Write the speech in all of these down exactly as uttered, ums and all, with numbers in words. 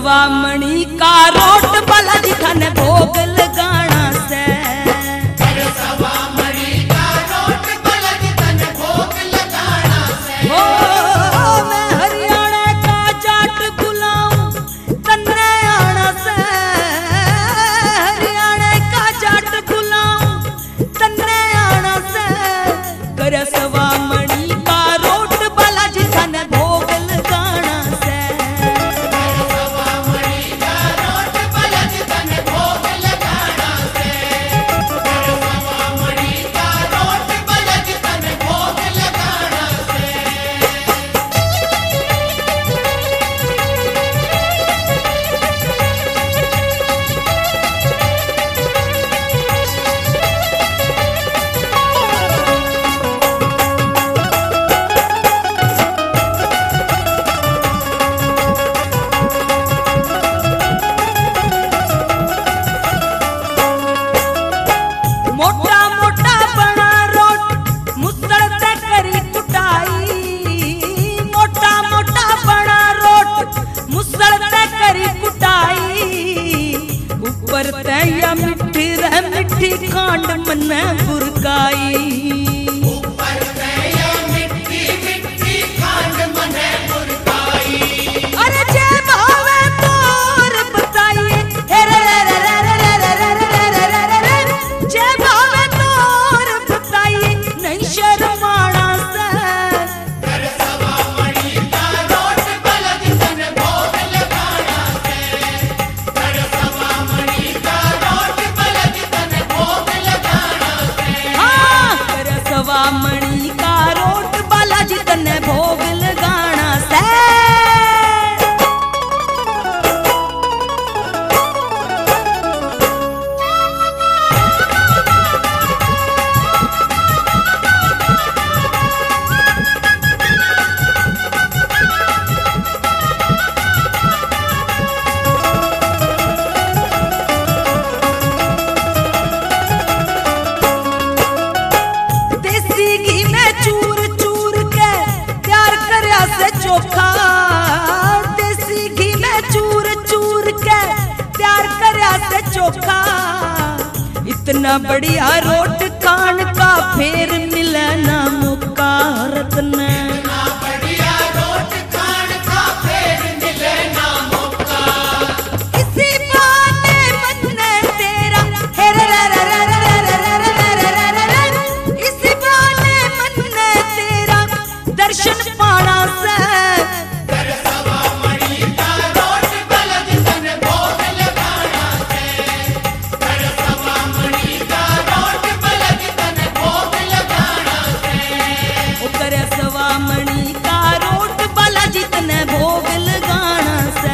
सवा मणि का रोट बालाजी थाने भोग लगाना से। सवा मणि का रोट बालाजी थाने भोग लगाना से। ओ मैं हरियाणा का जाट बुलाऊं तन्ने आना से। हरियाणा का जाट बुलाऊं तन्ने आना से। कर सवा मणि का रोट बालाजी थाने भोग लगाना से। मोटा मोटा बना रोट मुसड़ से करी कुटाई। मोटा मोटा बना रोट मुसड़ से करी कुटाई। ऊपर तैया मिट्टी रह मिट्टी खांड मन बुरकाई। ऊपर तैया मिट्टी मिट्टी खांड मन बुरकाई। अरे जे भावे तोर बताइए हे रे रे रे रे रे रे रे रे रे रे रे। जे भावे तोर बताइए नहीं शर्माना से। कर सवा मणि का रोट बालाजी थाने भोग लगाना से। कर सवा मणि का रोट बालाजी थाने भोग लगाना से। हाँ कर सवा मणि का रोट बालाजी तने भोग लगाना से। देसी घी में चूर चूर के तैयार करया से चोखा। देसी घी में चूर चूर के तैयार करया से चोखा। इतना बढ़िया रोट खान का फेर मिले ना मौका रत्न। ना बढ़िया रोट खान का फेर मिले ना मौका। इसी बहाने मन तेरा हे रे रे रे रे रे रे रे रे रे रे रे। इसी बहाने मन तेरा दर्शन पाना से। कर सवा मणि का रोट बालाजी थाने भोग लगाना से। कर सवा मणि का रोट बालाजी थाने भोग लगाना से। ओ करे सवा मणि का रोट बालाजी तने भोग लगाना से।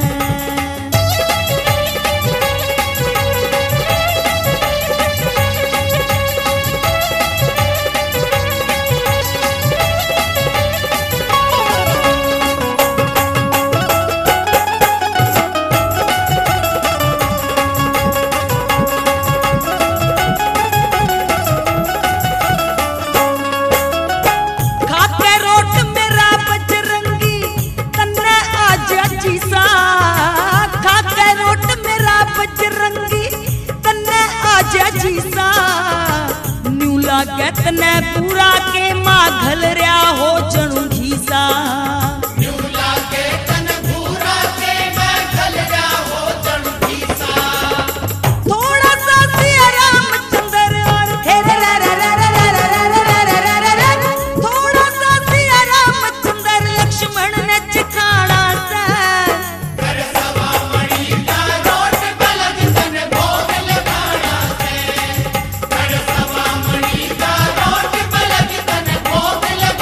खाके रोट मेरा बजरंगी तन्ने आज अच्छी सा। खाके रोट मेरा बजरंगी तन्ने आज अच्छी सा। न्यू लागे तने पूरा के माँ घल रया हो जणू घीसा। न्यू लागे तन भूरा के मैं घल रहा हो जणू घीसा। थोड़ा सा सिया रामचंद्र और हे रे रे रे रे रे रे रे रे रे रे रे रे। थोड़ा सा सिया रामचंद्र लक्ष्मण ने चिखाना से। कर सवा मणि का रोट बालाजी थाने भोग लगाना से। कर सवा मणि का रोट बालाजी थाने भोग लगाना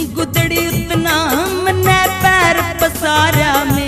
गुदड़ी उतना मन्ने पैर पसारा में